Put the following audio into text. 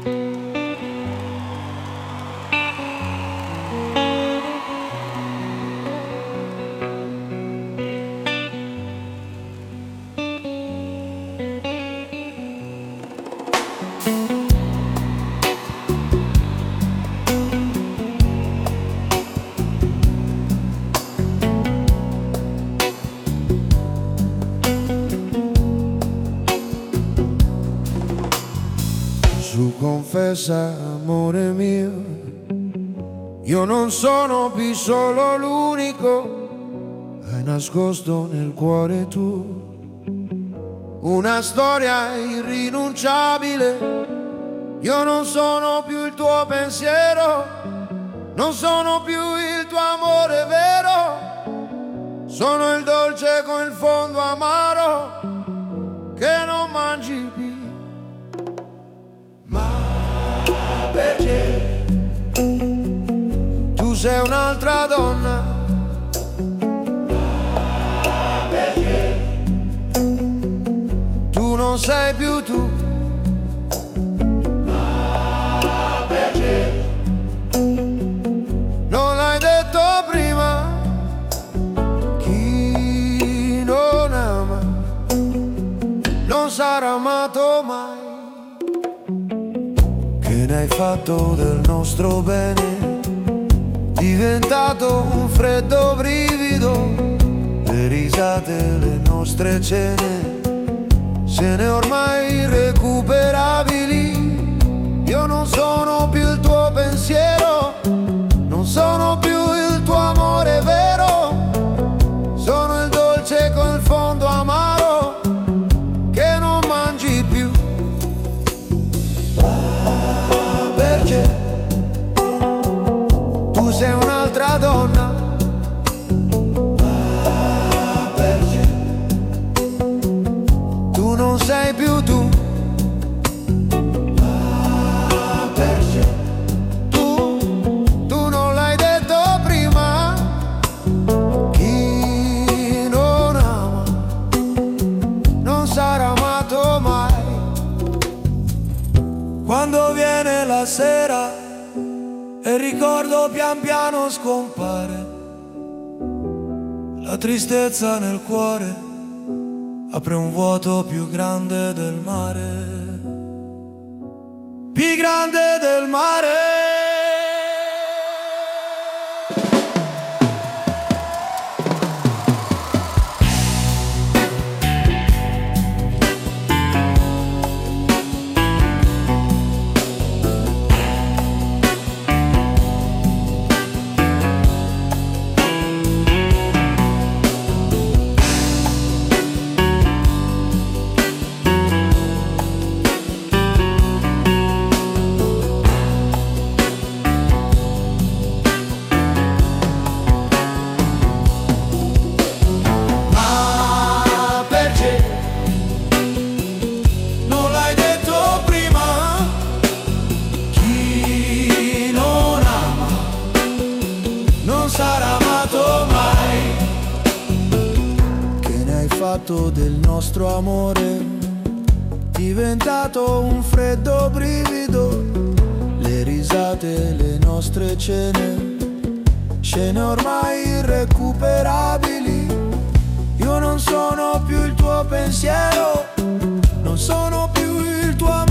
Su, confessa, amore mio, io non sono più solo l'unico, hai nascosto nel cuore tu una storia irrinunciabile. Io non sono più il tuo pensiero, non sono più il tuo amore vero, sono il dolce con il fondo amaro che non mangi più. Perché tu sei un'altra donna, perché tu non sei più tu, perché non l'hai detto prima. Chi non ama non sarà amato mai. Che ne hai fatto del nostro bene? Diventato un freddo brivido, le risate, le nostre cene, scene ormai irrecuperabili. Io non sono più il tuo pensiero, non sono più il tuo amore vero, sono il dolce con il fondo amaro che non mangi più. Tu sei un'altra donna, perché tu non sei più tu, perché tu non l'hai detto prima. Chi non ama non sarà amato mai. Quando viene la sera e il ricordo pian piano scompare, la tristezza nel cuore apre un vuoto più grande del mare, più grande del mare. Del nostro amore diventato un freddo brivido, le risate, le nostre cene, scene ormai irrecuperabili. Io non sono più il tuo pensiero, non sono più il tuo amore